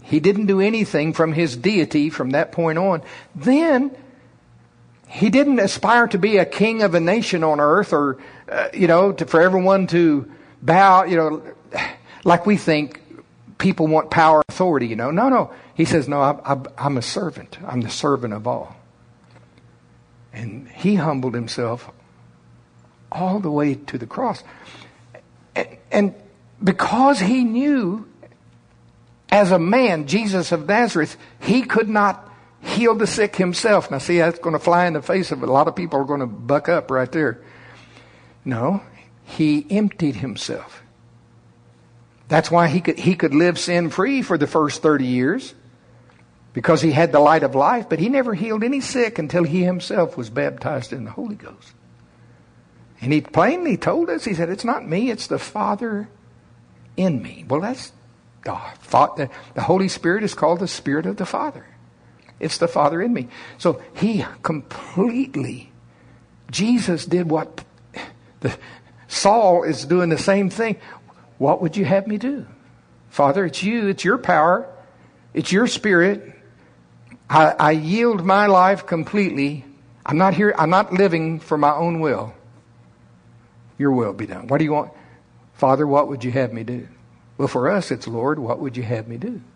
He didn't do anything from his deity from that point on. Then he didn't aspire to be a king of a nation on earth, or, uh, you know, to, for everyone to bow, you know, like we think people want power and authority, you know. No, no. He says, no, I, I, I'm a servant. I'm the servant of all. And he humbled himself all the way to the cross. And, and because he knew, as a man, Jesus of Nazareth, he could not heal the sick himself. Now see, that's going to fly in the face of it. A lot of people are going to buck up right there. No, he emptied himself. That's why he could he could live sin-free for the first thirty years, because he had the light of life, but he never healed any sick until he himself was baptized in the Holy Ghost. And he plainly told us, he said, it's not me, it's the Father in me. Well, that's, the, the Holy Spirit is called the Spirit of the Father. It's the Father in me. So he completely, Jesus did what the, Saul is doing the same thing. What would you have me do? Father, it's you, it's your power, it's your Spirit. I, I yield my life completely. I'm not here, I'm not living for my own will. Your will be done. What do you want? Father, what would you have me do? Well, for us, it's, Lord, what would you have me do?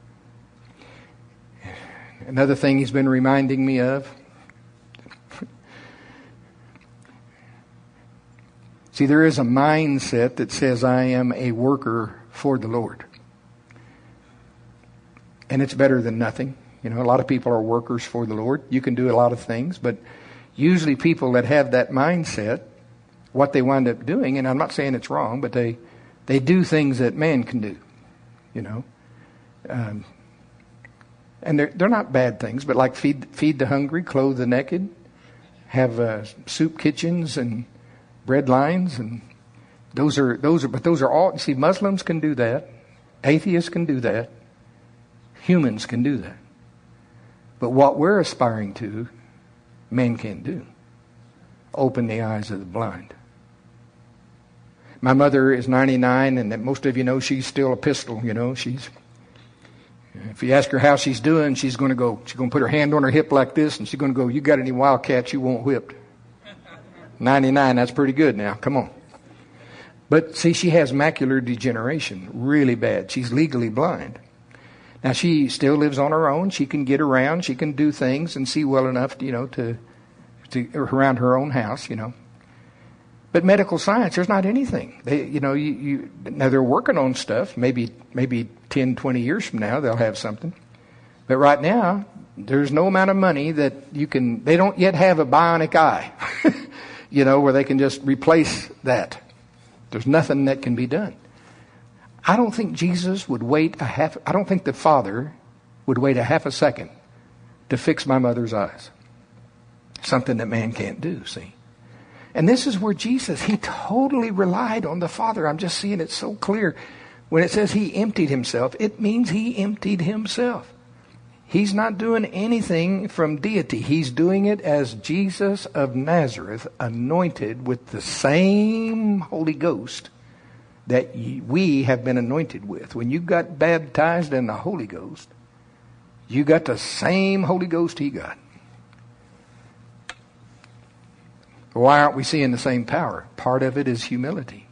Another thing he's been reminding me of. See, there is a mindset that says I am a worker for the Lord. And it's better than nothing. You know, a lot of people are workers for the Lord. You can do a lot of things, but usually people that have that mindset, what they wind up doing, and I'm not saying it's wrong, but they they do things that man can do, you know. Um, and they're, they're not bad things, but like feed feed the hungry, clothe the naked, have uh, soup kitchens and bread lines, and those are those are but those are all, see, Muslims can do that, atheists can do that, humans can do that. But what we're aspiring to, men can't do. Open the eyes of the blind. My mother is ninety-nine, and most of you know she's still a pistol, you know. She's, if you ask her how she's doing, she's going to go, she's going to put her hand on her hip like this, and she's going to go, you got any wildcats you won't whipped? ninety-nine, that's pretty good now, come on. But see, she has macular degeneration, really bad. She's legally blind. Now, she still lives on her own. She can get around. She can do things and see well enough, you know, to, to around her own house, you know. But medical science, there's not anything. They, you know, you, you now they're working on stuff. Maybe, maybe ten, twenty years from now, they'll have something. But right now, there's no amount of money that you can, they don't yet have a bionic eye, you know, where they can just replace that. There's nothing that can be done. I don't think Jesus would wait a half, I don't think the Father would wait a half a second to fix my mother's eyes. Something that man can't do, see. And this is where Jesus, he totally relied on the Father. I'm just seeing it so clear. When it says he emptied himself, it means he emptied himself. He's not doing anything from deity. He's doing it as Jesus of Nazareth, anointed with the same Holy Ghost that we have been anointed with. When you got baptized in the Holy Ghost, you got the same Holy Ghost he got. Why aren't we seeing the same power? Part of it is humility.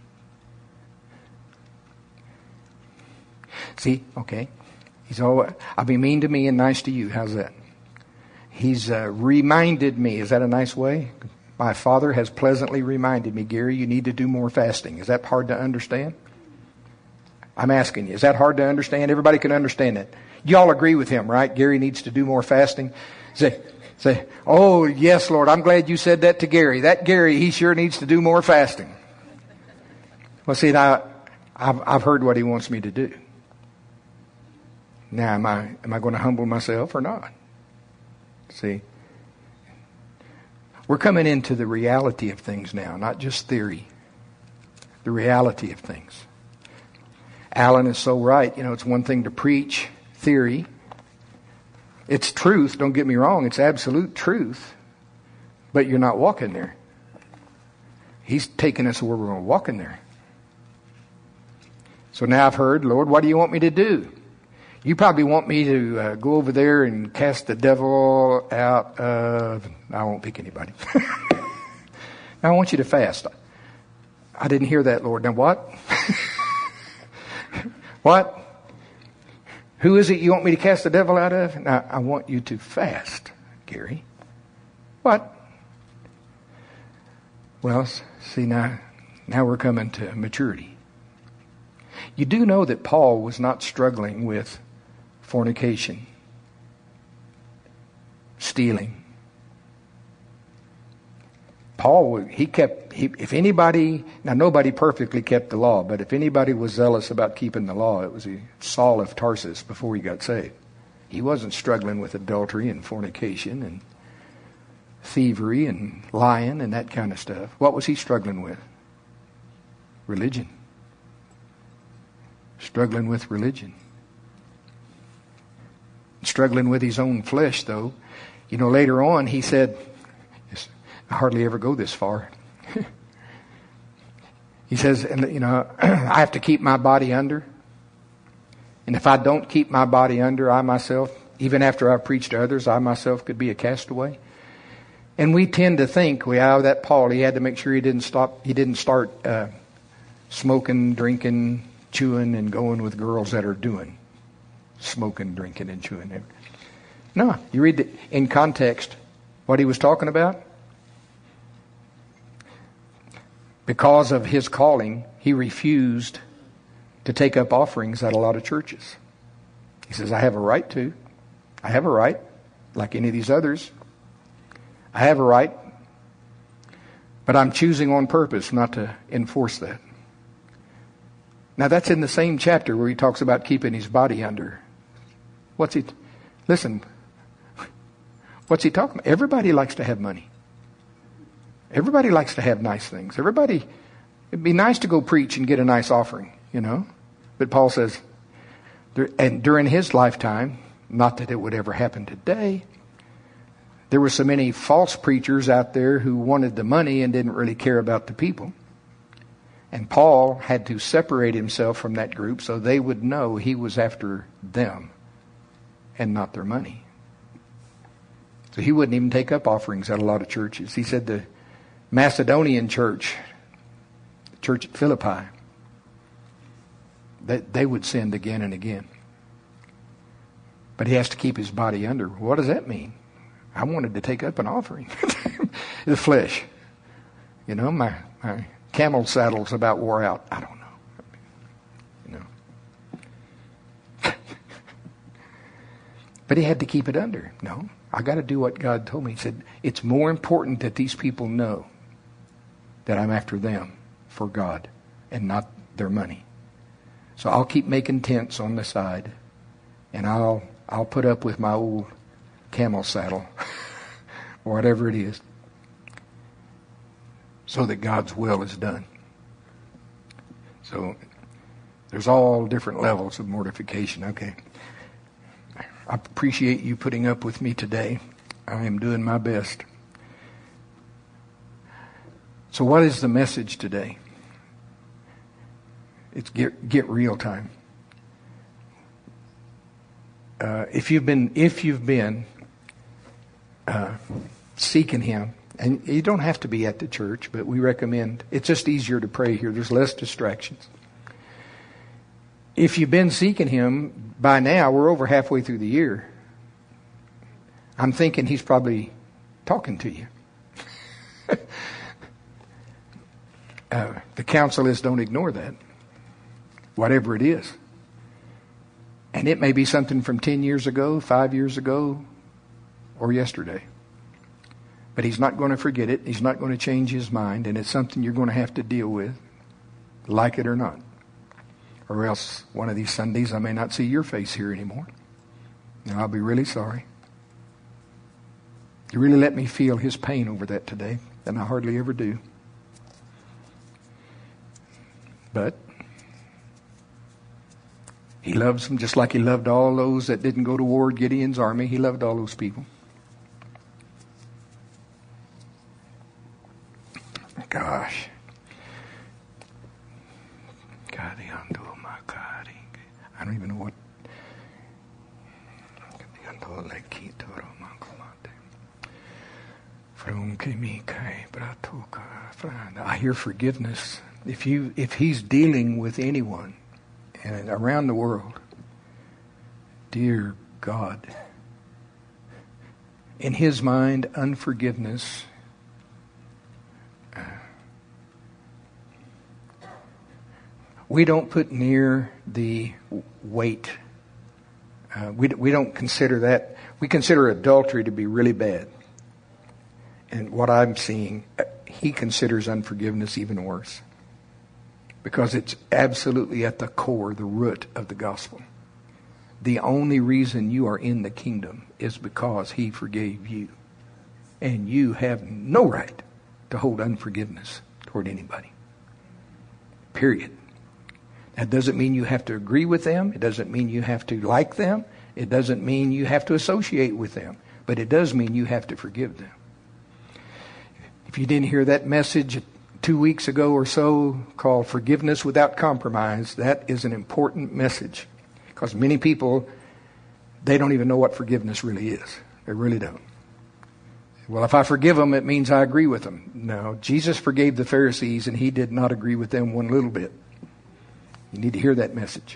See, okay. He's all, I'll be mean to me and nice to you. How's that? He's uh, reminded me. Is that a nice way? My Father has pleasantly reminded me, Gary, you need to do more fasting. Is that hard to understand? I'm asking you, is that hard to understand? Everybody can understand it. You all agree with him, right? Gary needs to do more fasting. Say, say, oh, yes, Lord, I'm glad you said that to Gary. That Gary, he sure needs to do more fasting. Well, see, now, I've, I've heard what he wants me to do. Now, am I, am I going to humble myself or not? See? We're coming into the reality of things now, not just theory. The reality of things. Alan is so right. You know, it's one thing to preach theory. It's truth, don't get me wrong. It's absolute truth. But you're not walking there. He's taking us where we're going to walk in there. So now I've heard, Lord, what do you want me to do? You probably want me to uh, go over there and cast the devil out of... I won't pick anybody. Now I want you to fast. I didn't hear that, Lord. Now what? What? Who is it you want me to cast the devil out of? Now I want you to fast, Gary. What? Well, see now, now we're coming to maturity. You do know that Paul was not struggling with fornication, stealing. Paul, he kept, he, if anybody, now nobody perfectly kept the law, but if anybody was zealous about keeping the law, it was Saul of Tarsus before he got saved. He wasn't struggling with adultery and fornication and thievery and lying and that kind of stuff. What was he struggling with? Religion. Struggling with religion. Struggling with his own flesh, though. You know, later on he said, I hardly ever go this far. He says, you know, I have to keep my body under. And if I don't keep my body under, I myself, even after I preach to others, I myself could be a castaway. And we tend to think, well, that Paul, he had to make sure he didn't stop, he didn't start uh, smoking, drinking, chewing, and going with girls that are doing smoking, drinking, and chewing. No, you read the, in context what he was talking about. Because of his calling, he refused to take up offerings at a lot of churches. He says, I have a right to. I have a right, like any of these others. I have a right, but I'm choosing on purpose not to enforce that. Now that's in the same chapter where he talks about keeping his body under. What's he, listen, what's he talking about? Everybody likes to have money. Everybody likes to have nice things. Everybody, it'd be nice to go preach and get a nice offering, you know. But Paul says, and during his lifetime, not that it would ever happen today, there were so many false preachers out there who wanted the money and didn't really care about the people. And Paul had to separate himself from that group so they would know he was after them and not their money. So he wouldn't even take up offerings at a lot of churches. He said the Macedonian church, the church at Philippi, that they would sin again and again. But he has to keep his body under. What does that mean? I wanted to take up an offering. The flesh. You know, my, my camel saddle's about wore out. I don't know. You know. But he had to keep it under. No, I got to do what God told me. He said, it's more important that these people know that I'm after them for God and not their money. So I'll keep making tents on the side, and I'll I'll put up with my old camel saddle or whatever it is so that God's will is done. So there's all different levels of mortification. Okay. I appreciate you putting up with me today. I am doing my best. So what is the message today? It's get get real time. Uh, if you've been if you've been uh, seeking Him, and you don't have to be at the church, but we recommend, it's just easier to pray here. There's less distractions. If you've been seeking Him, by now we're over halfway through the year. I'm thinking He's probably talking to you. uh, the counsel is don't ignore that. Whatever it is. And it may be something from ten years ago, five years ago, or yesterday. But He's not going to forget it. He's not going to change His mind. And it's something you're going to have to deal with, like it or not. Or else one of these Sundays I may not see your face here anymore. And I'll be really sorry. You really let me feel His pain over that today. And I hardly ever do. But He loves them just like He loved all those that didn't go to war at Gideon's army. He loved all those people. Gosh. I don't even know what. I hear forgiveness. If you, if he's dealing with anyone and around the world, dear God, in his mind, unforgiveness uh, we don't put near the weight. Uh, we we don't consider that. We consider adultery to be really bad. And what I'm seeing, he considers unforgiveness even worse. Because it's absolutely at the core, the root of the gospel. The only reason you are in the kingdom is because he forgave you. And you have no right to hold unforgiveness toward anybody. Period. That doesn't mean you have to agree with them. It doesn't mean you have to like them. It doesn't mean you have to associate with them. But it does mean you have to forgive them. If you didn't hear that message two weeks ago or so called Forgiveness Without Compromise, that is an important message. Because many people, they don't even know what forgiveness really is. They really don't. Well, if I forgive them, it means I agree with them. No, Jesus forgave the Pharisees and he did not agree with them one little bit. You need to hear that message.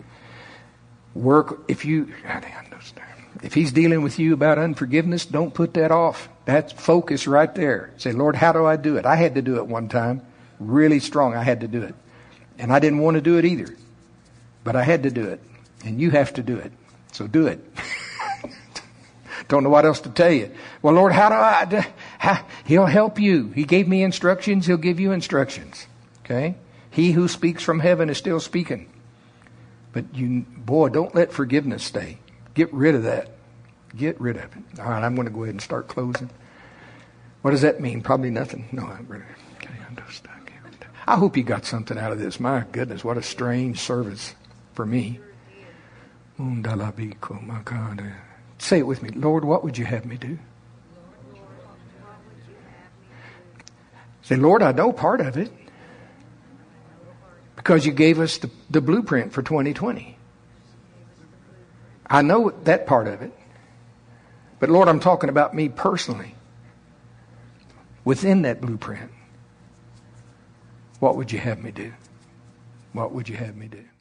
Work, if you, if he's dealing with you about unforgiveness, don't put that off. That's focus right there. Say, Lord, how do I do it? I had to do it one time. Really strong, I had to do it. And I didn't want to do it either. But I had to do it. And you have to do it. So do it. Don't know what else to tell you. Well, Lord, how do I do? How, he'll help you. He gave me instructions. He'll give you instructions. Okay? He who speaks from heaven is still speaking. But you, boy, don't let forgiveness stay. Get rid of that. Get rid of it. All right, I'm going to go ahead and start closing. What does that mean? Probably nothing. No, I'm really, okay, I'm just stuck here. I hope you got something out of this. My goodness, what a strange service for me. My God. Say it with me. Lord, what would you have me do? Say, Lord, I know part of it. Because you gave us the, the blueprint for twenty twenty. I know that part of it. But Lord, I'm talking about me personally. Within that blueprint, what would you have me do? What would you have me do?